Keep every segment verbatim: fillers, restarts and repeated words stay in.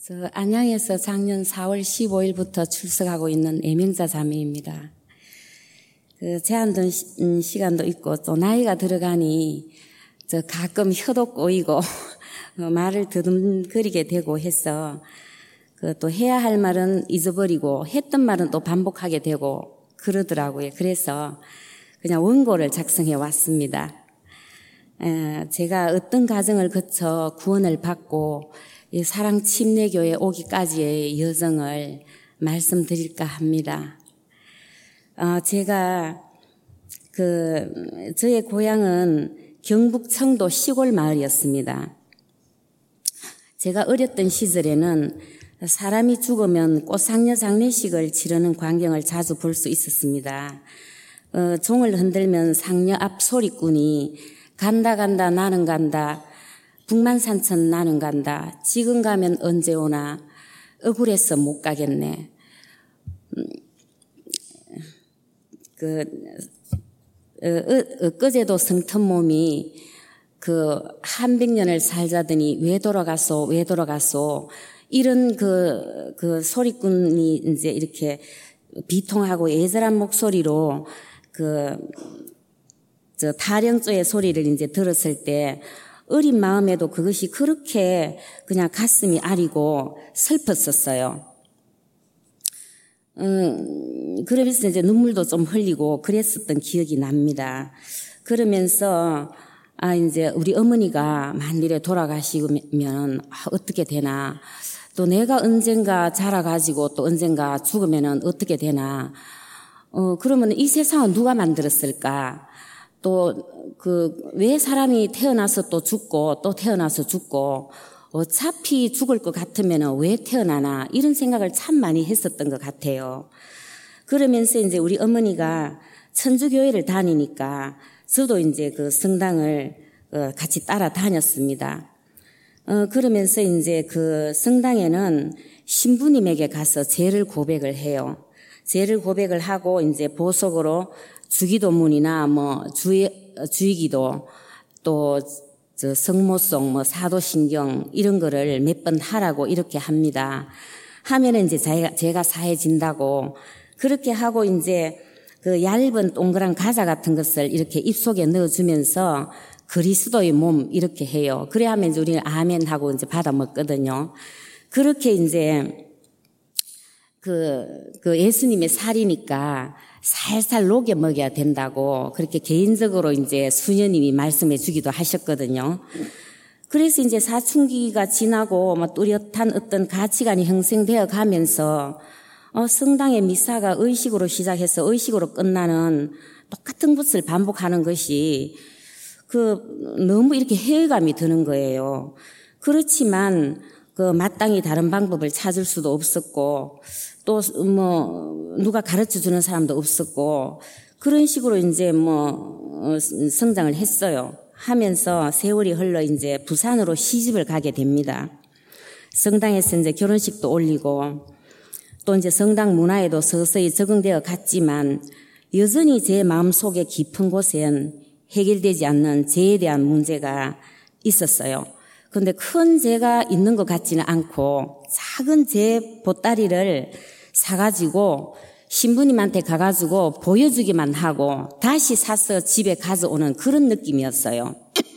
저 안양에서 작년 사월 십오일부터 출석하고 있는 애명자 자매입니다. 그 제한된 시, 시간도 있고 또 나이가 들어가니 저 가끔 혀도 꼬이고 말을 더듬거리게 되고 해서 그 또 해야 할 말은 잊어버리고 했던 말은 또 반복하게 되고 그러더라고요. 그래서 그냥 원고를 작성해 왔습니다. 에, 제가 어떤 과정을 거쳐 구원을 받고 이 사랑 침례교회 오기까지의 여정을 말씀드릴까 합니다. 어, 제가 그 저의 고향은 경북 청도 시골 마을이었습니다. 제가 어렸던 시절에는 사람이 죽으면 꽃상려 장례식을 치르는 광경을 자주 볼 수 있었습니다. 어, 종을 흔들면 상녀 앞 소리꾼이 간다 간다 나는 간다 북만산천 나는 간다 지금 가면 언제 오나 억울해서 못 가겠네. 음, 그 어, 어, 엊그제도 성탄 몸이 그 한백 년을 살자더니 왜 돌아갔소 왜 돌아갔소 이런 그, 그 소리꾼이 이제 이렇게 비통하고 애절한 목소리로 그, 저 타령조의 소리를 이제 들었을 때 어린 마음에도 그것이 그렇게 그냥 가슴이 아리고 슬펐었어요. 음, 그러면서 이제 눈물도 좀 흘리고 그랬었던 기억이 납니다. 그러면서 아, 이제 우리 어머니가 만일에 돌아가시면 아, 어떻게 되나. 또 내가 언젠가 자라가지고 또 언젠가 죽으면은 어떻게 되나. 어, 그러면 이 세상은 누가 만들었을까? 또, 그, 왜 사람이 태어나서 또 죽고 또 태어나서 죽고 어차피 죽을 것 같으면은 왜 태어나나? 이런 생각을 참 많이 했었던 것 같아요. 그러면서 이제 우리 어머니가 천주교회를 다니니까 저도 이제 그 성당을 같이 따라다녔습니다. 어, 그러면서 이제 그 성당에는 신부님에게 가서 죄를 고백을 해요. 죄를 고백을 하고 이제 보석으로 주기도문이나 뭐 주의, 주의기도 또 저 성모송 뭐 사도신경 이런 거를 몇 번 하라고 이렇게 합니다. 하면은 이제 제가, 제가 사해진다고 그렇게 하고 이제 그 얇은 동그란 과자 같은 것을 이렇게 입속에 넣어주면서 그리스도의 몸 이렇게 해요. 그래 하면 이제 우리는 아멘 하고 이제 받아 먹거든요. 그렇게 이제 그, 그 예수님의 살이니까 살살 녹여 먹여야 된다고 그렇게 개인적으로 이제 수녀님이 말씀해 주기도 하셨거든요. 그래서 이제 사춘기가 지나고 뭐 뚜렷한 어떤 가치관이 형성되어 가면서 어, 성당의 미사가 의식으로 시작해서 의식으로 끝나는 똑같은 것을 반복하는 것이 그 너무 이렇게 회의감이 드는 거예요. 그렇지만 그 마땅히 다른 방법을 찾을 수도 없었고 또 뭐 누가 가르쳐 주는 사람도 없었고 그런 식으로 이제 뭐 성장을 했어요. 하면서 세월이 흘러 이제 부산으로 시집을 가게 됩니다. 성당에서 이제 결혼식도 올리고 또 이제 성당 문화에도 서서히 적응되어 갔지만 여전히 제 마음속에 깊은 곳엔 해결되지 않는 죄에 대한 문제가 있었어요. 그런데 큰 죄가 있는 것 같지는 않고 작은 죄 보따리를 사가지고 신부님한테 가가지고 보여주기만 하고 다시 사서 집에 가져오는 그런 느낌이었어요.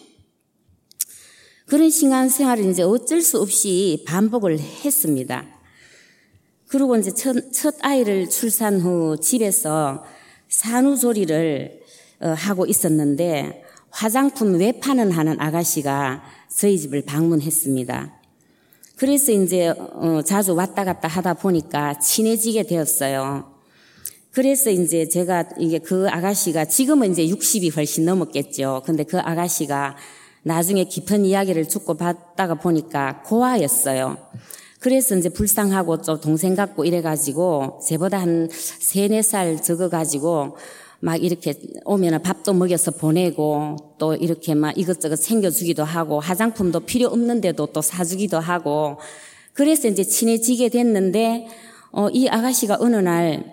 그런 신앙생활을 이제 어쩔 수 없이 반복을 했습니다. 그리고 이제 첫, 첫 아이를 출산 후 집에서 산후조리를 하고 있었는데 화장품 외판을 하는 아가씨가 저희 집을 방문했습니다. 그래서 이제 어, 자주 왔다 갔다 하다 보니까 친해지게 되었어요. 그래서 이제 제가 이게 그 아가씨가 지금은 이제 육십이 훨씬 넘었겠죠. 근데 그 아가씨가 나중에 깊은 이야기를 주고받다가 보니까 고아였어요. 그래서 이제 불쌍하고 좀 동생 같고 이래가지고 제보다 한 세네 살 적어가지고 막 이렇게 오면은 밥도 먹여서 보내고 또 이렇게 막 이것저것 챙겨주기도 하고 화장품도 필요 없는데도 또 사주기도 하고 그래서 이제 친해지게 됐는데 어, 이 아가씨가 어느 날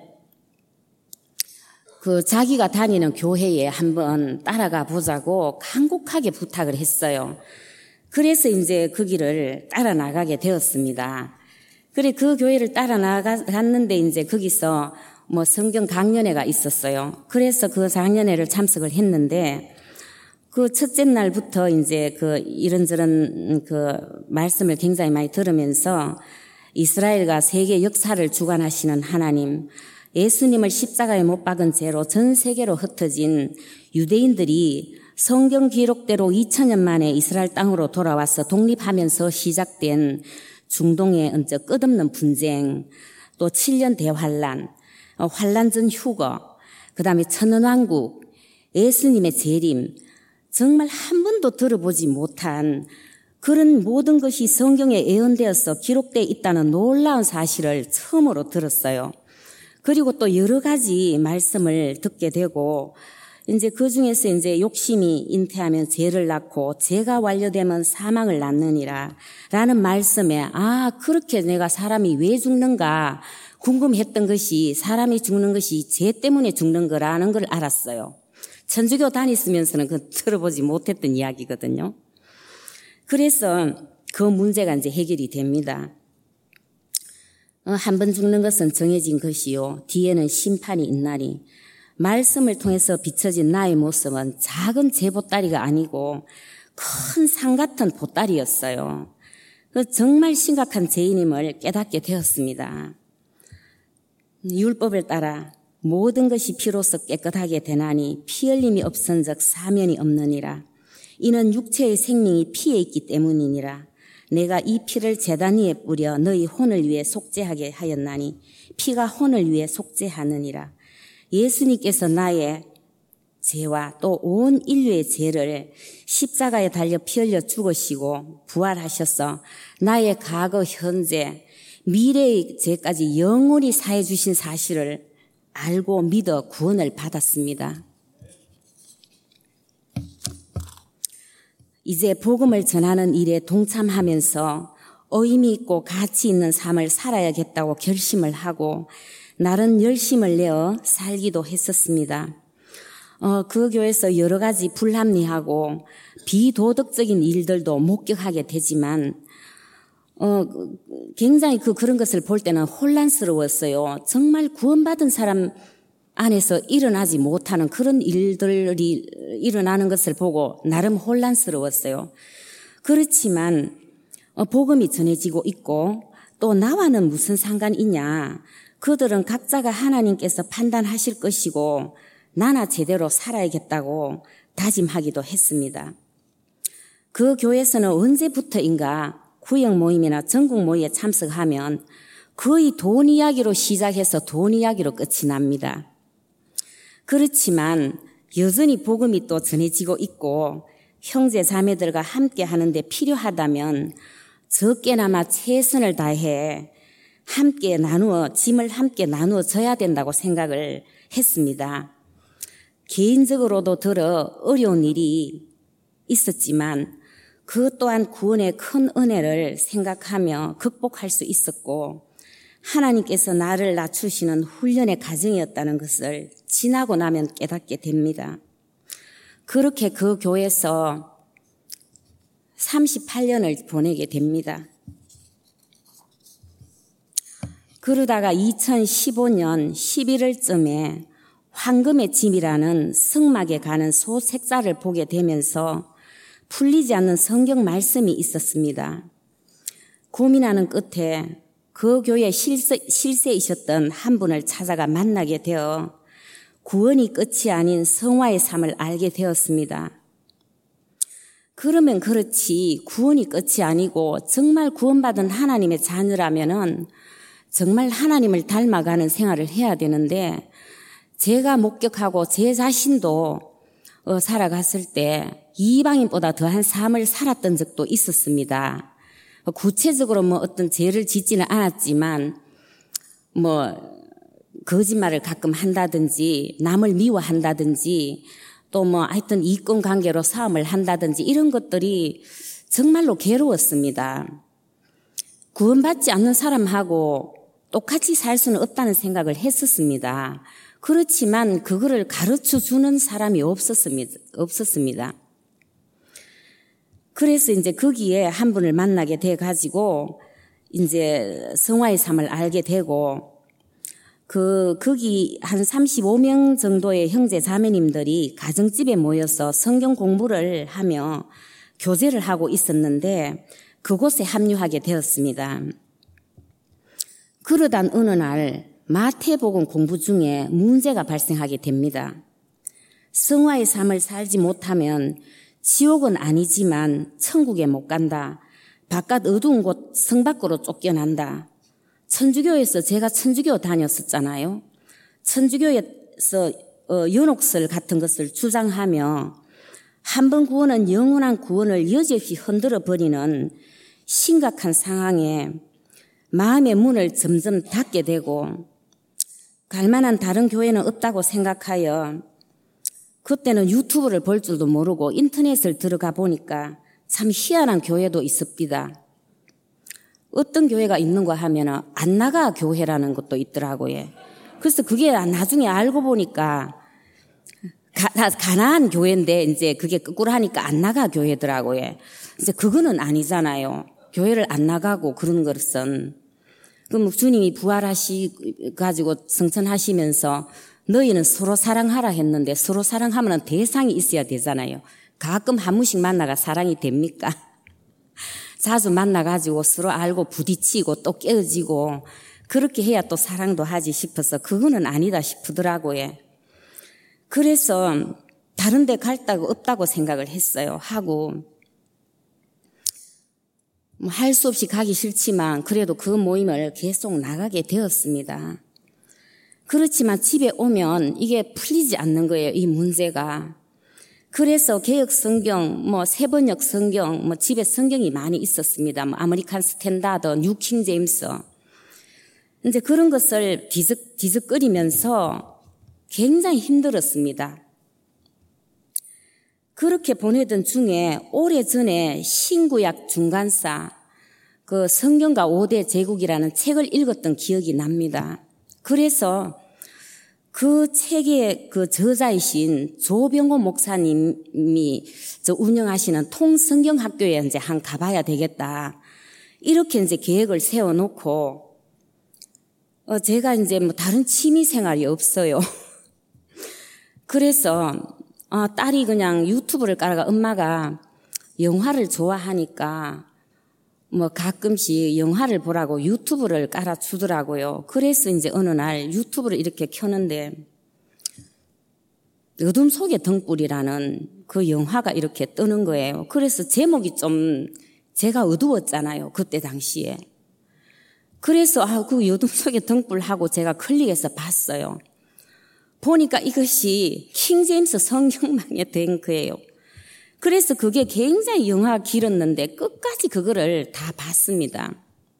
그 자기가 다니는 교회에 한번 따라가 보자고 간곡하게 부탁을 했어요. 그래서 이제 그 길을 따라 나가게 되었습니다. 그래, 그 교회를 따라 나갔는데 이제 거기서 뭐 성경 강연회가 있었어요. 그래서 그 강연회를 참석을 했는데 그 첫째 날부터 이제 그 이런저런 그 말씀을 굉장히 많이 들으면서 이스라엘과 세계 역사를 주관하시는 하나님, 예수님을 십자가에 못 박은 죄로 전 세계로 흩어진 유대인들이 성경 기록대로 이천 년 만에 이스라엘 땅으로 돌아와서 독립하면서 시작된 중동의 언제 끝없는 분쟁, 또 칠 년 대환란, 환란 전 휴거, 그 다음에 천년왕국, 예수님의 재림, 정말 한 번도 들어보지 못한 그런 모든 것이 성경에 예언되어서 기록되어 있다는 놀라운 사실을 처음으로 들었어요. 그리고 또 여러 가지 말씀을 듣게 되고, 이제 그 중에서 이제 욕심이 잉태하면 죄를 낳고 죄가 완료되면 사망을 낳느니라 라는 말씀에 아, 그렇게 내가 사람이 왜 죽는가 궁금했던 것이 사람이 죽는 것이 죄 때문에 죽는 거라는 걸 알았어요. 천주교 다니시면서는 그 들어보지 못했던 이야기거든요. 그래서 그 문제가 이제 해결이 됩니다. 어, 한 번 죽는 것은 정해진 것이요. 뒤에는 심판이 있나니 말씀을 통해서 비춰진 나의 모습은 작은 제 보따리가 아니고 큰 산 같은 보따리였어요. 정말 심각한 죄인임을 깨닫게 되었습니다. 율법을 따라 모든 것이 피로써 깨끗하게 되나니 피 흘림이 없은즉 사면이 없느니라. 이는 육체의 생명이 피에 있기 때문이니라. 내가 이 피를 제단 위에 뿌려 너희 혼을 위해 속죄하게 하였나니 피가 혼을 위해 속죄하느니라. 예수님께서 나의 죄와 또 온 인류의 죄를 십자가에 달려 피 흘려 죽으시고 부활하셔서 나의 과거, 현재, 미래의 죄까지 영원히 사해 주신 사실을 알고 믿어 구원을 받았습니다. 이제 복음을 전하는 일에 동참하면서 의미 있고 가치 있는 삶을 살아야겠다고 결심을 하고 나름 열심을 내어 살기도 했었습니다. 어, 그 교회에서 여러 가지 불합리하고 비도덕적인 일들도 목격하게 되지만 어, 굉장히 그 그런 것을 볼 때는 혼란스러웠어요. 정말 구원받은 사람 안에서 일어나지 못하는 그런 일들이 일어나는 것을 보고 나름 혼란스러웠어요. 그렇지만 어, 복음이 전해지고 있고 또 나와는 무슨 상관이 있냐. 그들은 각자가 하나님께서 판단하실 것이고 나나 제대로 살아야겠다고 다짐하기도 했습니다. 그 교회에서는 언제부터인가 구역 모임이나 전국 모임에 참석하면 거의 돈 이야기로 시작해서 돈 이야기로 끝이 납니다. 그렇지만 여전히 복음이 또 전해지고 있고 형제 자매들과 함께 하는데 필요하다면 적게나마 최선을 다해 함께 나누어 짐을 함께 나누어 져야 된다고 생각을 했습니다. 개인적으로도 들어 어려운 일이 있었지만 그 또한 구원의 큰 은혜를 생각하며 극복할 수 있었고 하나님께서 나를 낮추시는 훈련의 과정이었다는 것을 지나고 나면 깨닫게 됩니다. 그렇게 그 교회에서 삼십팔 년을 보내게 됩니다. 그러다가 이천십오 년 십일월쯤에 황금의 짐이라는 성막에 가는 소책자를 보게 되면서 풀리지 않는 성경 말씀이 있었습니다. 고민하는 끝에 그 교회 실세, 실세이셨던 한 분을 찾아가 만나게 되어 구원이 끝이 아닌 성화의 삶을 알게 되었습니다. 그러면 그렇지 구원이 끝이 아니고 정말 구원받은 하나님의 자녀라면은 정말 하나님을 닮아가는 생활을 해야 되는데 제가 목격하고 제 자신도 어, 살아갔을 때 이방인보다 더한 삶을 살았던 적도 있었습니다. 구체적으로 뭐 어떤 죄를 짓지는 않았지만 뭐 거짓말을 가끔 한다든지 남을 미워한다든지 또 뭐 하여튼 이권 관계로 싸움을 한다든지 이런 것들이 정말로 괴로웠습니다. 구원받지 않는 사람하고 똑같이 살 수는 없다는 생각을 했었습니다. 그렇지만 그거를 가르쳐 주는 사람이 없었습니다. 없었습니다. 그래서 이제 거기에 한 분을 만나게 돼 가지고 이제 성화의 삶을 알게 되고, 그, 거기 한 삼십오 명 정도의 형제 자매님들이 가정집에 모여서 성경 공부를 하며 교제를 하고 있었는데, 그곳에 합류하게 되었습니다. 그러던 어느 날 마태복음 공부 중에 문제가 발생하게 됩니다. 성화의 삶을 살지 못하면 지옥은 아니지만 천국에 못 간다. 바깥 어두운 곳 성 밖으로 쫓겨난다. 천주교에서 제가 천주교 다녔었잖아요. 천주교에서 연옥설 같은 것을 주장하며 한 번 구원은 영원한 구원을 여지없이 흔들어 버리는 심각한 상황에 마음의 문을 점점 닫게 되고 갈만한 다른 교회는 없다고 생각하여 그때는 유튜브를 볼 줄도 모르고 인터넷을 들어가 보니까 참 희한한 교회도 있습니다. 어떤 교회가 있는가 하면 안나가 교회라는 것도 있더라고요. 그래서 그게 나중에 알고 보니까 가, 가나안 교회인데 이제 그게 거꾸로 하니까 안나가 교회더라고요. 이제 그거는 아니잖아요. 교회를 안 나가고 그런 것은. 그럼 주님이 부활하시 가지고 성천하시면서 너희는 서로 사랑하라 했는데 서로 사랑하면 대상이 있어야 되잖아요. 가끔 한 번씩 만나가 사랑이 됩니까? 자주 만나가지고 서로 알고 부딪히고 또 깨어지고 그렇게 해야 또 사랑도 하지 싶어서 그거는 아니다 싶더라고요. 그래서 다른 데 갈 데가 없다고 생각을 했어요. 하고 뭐 할 수 없이 가기 싫지만 그래도 그 모임을 계속 나가게 되었습니다. 그렇지만 집에 오면 이게 풀리지 않는 거예요. 이 문제가. 그래서 개역 성경, 뭐 세번역 성경, 뭐 집에 성경이 많이 있었습니다. 뭐 아메리칸 스탠다드, 뉴 킹 제임스. 이제 그런 것을 뒤적, 뒤적거리면서 굉장히 힘들었습니다. 그렇게 보내던 중에 오래전에 신구약 중간사 그 성경과 오 대 제국이라는 책을 읽었던 기억이 납니다. 그래서 그 책의 그 저자이신 조병호 목사님이 저 운영하시는 통성경학교에 이제 한 가봐야 되겠다. 이렇게 이제 계획을 세워놓고 어 제가 이제 뭐 다른 취미 생활이 없어요. 그래서 어, 딸이 그냥 유튜브를 깔아가 엄마가 영화를 좋아하니까 뭐 가끔씩 영화를 보라고 유튜브를 깔아주더라고요. 그래서 이제 어느 날 유튜브를 이렇게 켜는데 어둠 속의 등불이라는 그 영화가 이렇게 뜨는 거예요. 그래서 제목이 좀 제가 어두웠잖아요. 그때 당시에. 그래서 아, 그 어둠 속의 등불하고 제가 클릭해서 봤어요. 보니까 이것이 킹제임스 성경망에 된 거예요. 그래서 그게 굉장히 영화가 길었는데 끝까지 그거를 다 봤습니다.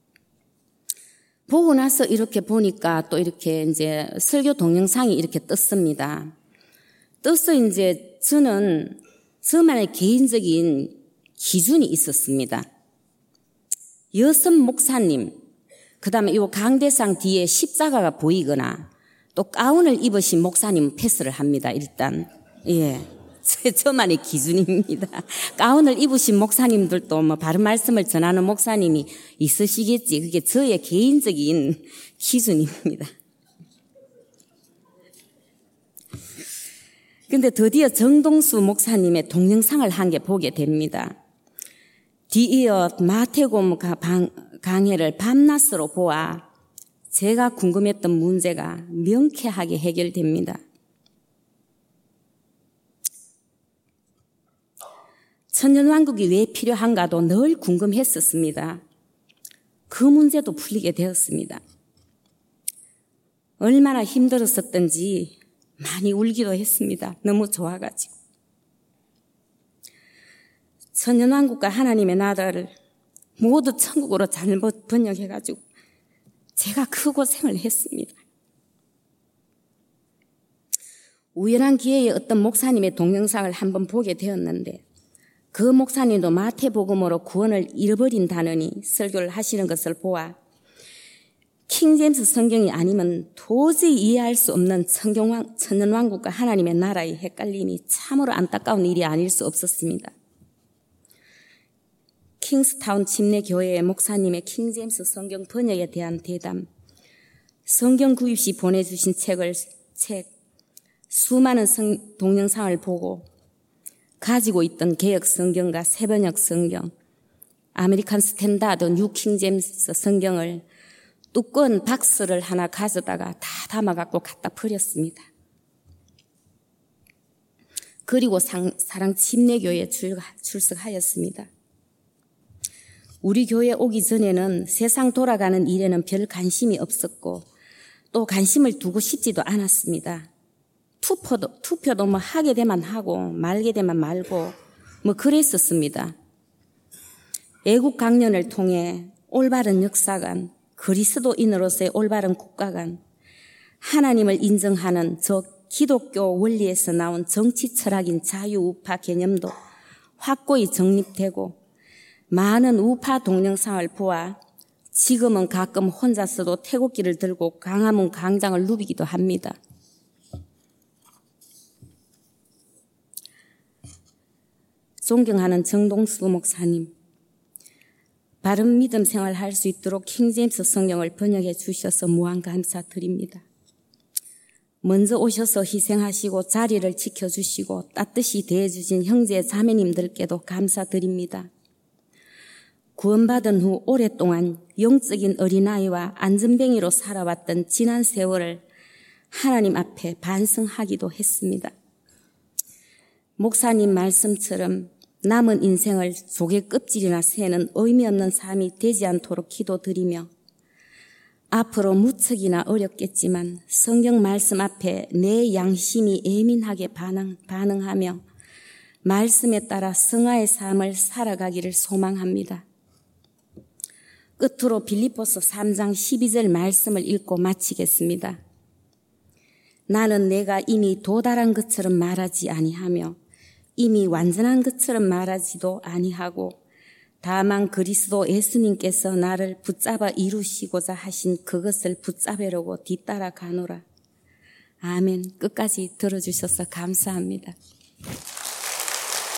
보고 나서 이렇게 보니까 또 이렇게 이제 설교 동영상이 이렇게 떴습니다. 떠서 이제 저는 저만의 개인적인 기준이 있었습니다. 여성 목사님, 그 다음에 이 강대상 뒤에 십자가가 보이거나 또 가운을 입으신 목사님은 패스를 합니다. 일단 예, 저만의 기준입니다. 가운을 입으신 목사님들도 뭐 바른 말씀을 전하는 목사님이 있으시겠지. 그게 저의 개인적인 기준입니다. 근데 드디어 정동수 목사님의 동영상을 한 개 보게 됩니다. 뒤이어 마태복음 강해를 밤낮으로 보아 제가 궁금했던 문제가 명쾌하게 해결됩니다. 천년왕국이 왜 필요한가도 늘 궁금했었습니다. 그 문제도 풀리게 되었습니다. 얼마나 힘들었었던지 많이 울기도 했습니다. 너무 좋아가지고. 천년왕국과 하나님의 나라를 모두 천국으로 잘못 번역해가지고 제가 그 고생을 했습니다. 우연한 기회에 어떤 목사님의 동영상을 한번 보게 되었는데 그 목사님도 마태복음으로 구원을 잃어버린다느니 설교를 하시는 것을 보아 킹제임스 성경이 아니면 도저히 이해할 수 없는 천경왕, 천년왕국과 하나님의 나라의 헷갈림이 참으로 안타까운 일이 아닐 수 없었습니다. 킹스타운 침례교회의 목사님의 킹제임스 성경 번역에 대한 대담, 성경 구입 시 보내주신 책을, 책, 수많은 성, 동영상을 보고 가지고 있던 개역 성경과 새번역 성경, 아메리칸 스탠다드 뉴 킹제임스 성경을 두꺼운 박스를 하나 가져다가 다 담아갖고 갖다 버렸습니다. 그리고 상, 사랑 침례교회에 출, 출석하였습니다. 우리 교회 오기 전에는 세상 돌아가는 일에는 별 관심이 없었고 또 관심을 두고 싶지도 않았습니다. 투표도, 투표도 뭐 하게 되면 하고 말게 되면 말고 뭐 그랬었습니다. 애국 강연을 통해 올바른 역사관, 그리스도인으로서의 올바른 국가관, 하나님을 인정하는 저 기독교 원리에서 나온 정치 철학인 자유우파 개념도 확고히 정립되고 많은 우파 동영상을 보아 지금은 가끔 혼자서도 태극기를 들고 광화문 광장을 누비기도 합니다. 존경하는 정동수 목사님, 바른 믿음 생활할 수 있도록 킹제임스 성경을 번역해 주셔서 무한 감사드립니다. 먼저 오셔서 희생하시고 자리를 지켜주시고 따뜻이 대해주신 형제 자매님들께도 감사드립니다. 구원받은 후 오랫동안 영적인 어린아이와 안전뱅이로 살아왔던 지난 세월을 하나님 앞에 반성하기도 했습니다. 목사님 말씀처럼 남은 인생을 조개 껍질이나 새는 의미 없는 삶이 되지 않도록 기도드리며 앞으로 무척이나 어렵겠지만 성경 말씀 앞에 내 양심이 예민하게 반응, 반응하며 말씀에 따라 성화의 삶을 살아가기를 소망합니다. 끝으로 빌립보서 삼 장 십이 절 말씀을 읽고 마치겠습니다. 나는 내가 이미 도달한 것처럼 말하지 아니하며 이미 완전한 것처럼 말하지도 아니하고 다만 그리스도 예수님께서 나를 붙잡아 이루시고자 하신 그것을 붙잡으려고 뒤따라 가노라. 아멘. 끝까지 들어주셔서 감사합니다.